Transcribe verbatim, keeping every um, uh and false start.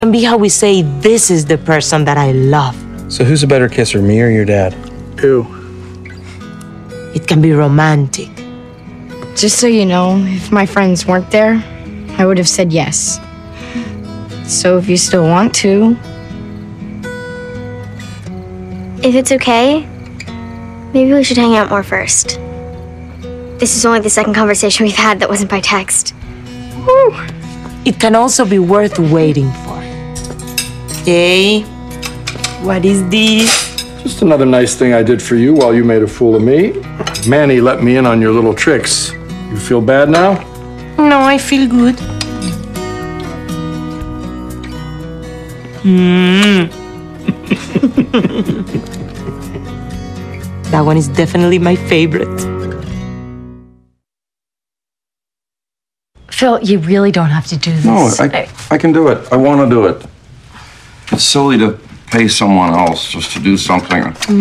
Can be how we say, this is the person that I love. So who's a better kisser, me or your dad? Ew. It can be romantic. Just so you know, if my friends weren't there, I would have said yes. So if you still want to... If it's okay, maybe we should hang out more first. This is only the second conversation we've had that wasn't by text. Woo. It can also be worth waiting for. Hey, what is this? Just another nice thing I did for you while you made a fool of me. Manny let me in on your little tricks. You feel bad now? No, I feel good. Hmm. That one is definitely my favorite. Phil, you really don't have to do this. No, I, I can do it. I want to do it. It's silly to pay someone else just to do something